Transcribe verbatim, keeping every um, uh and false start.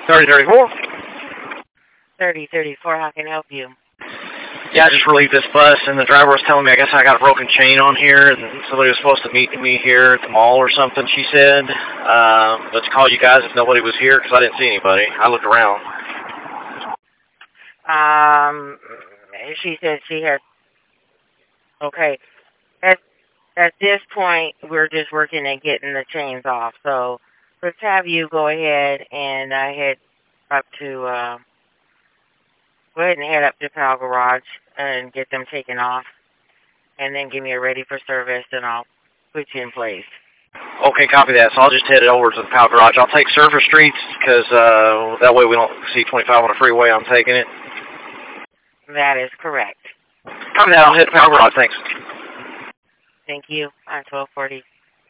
thirty thirty-four? thirty thirty-four, how can I help you? Yeah, I just relieved this bus, and the driver was telling me I guess I got a broken chain on here, and somebody was supposed to meet me here at the mall or something, she said. Uh, let's call you guys if nobody was here, because I didn't see anybody. I looked around. Um, she said she had... Okay. At, at this point, we're just working at getting the chains off, so let's have you go ahead and uh, head up to... Uh, Go ahead and head up to Pal Garage and get them taken off. And then give me a ready for service, and I'll put you in place. Okay, copy that. So I'll just head over to the Pal Garage. I'll take Surface Streets, because uh, that way we don't see twenty-five on the freeway. I'm taking it. That is correct. Copy that. I'll head to Pal Garage. Thanks. Thank you. On twelve forty.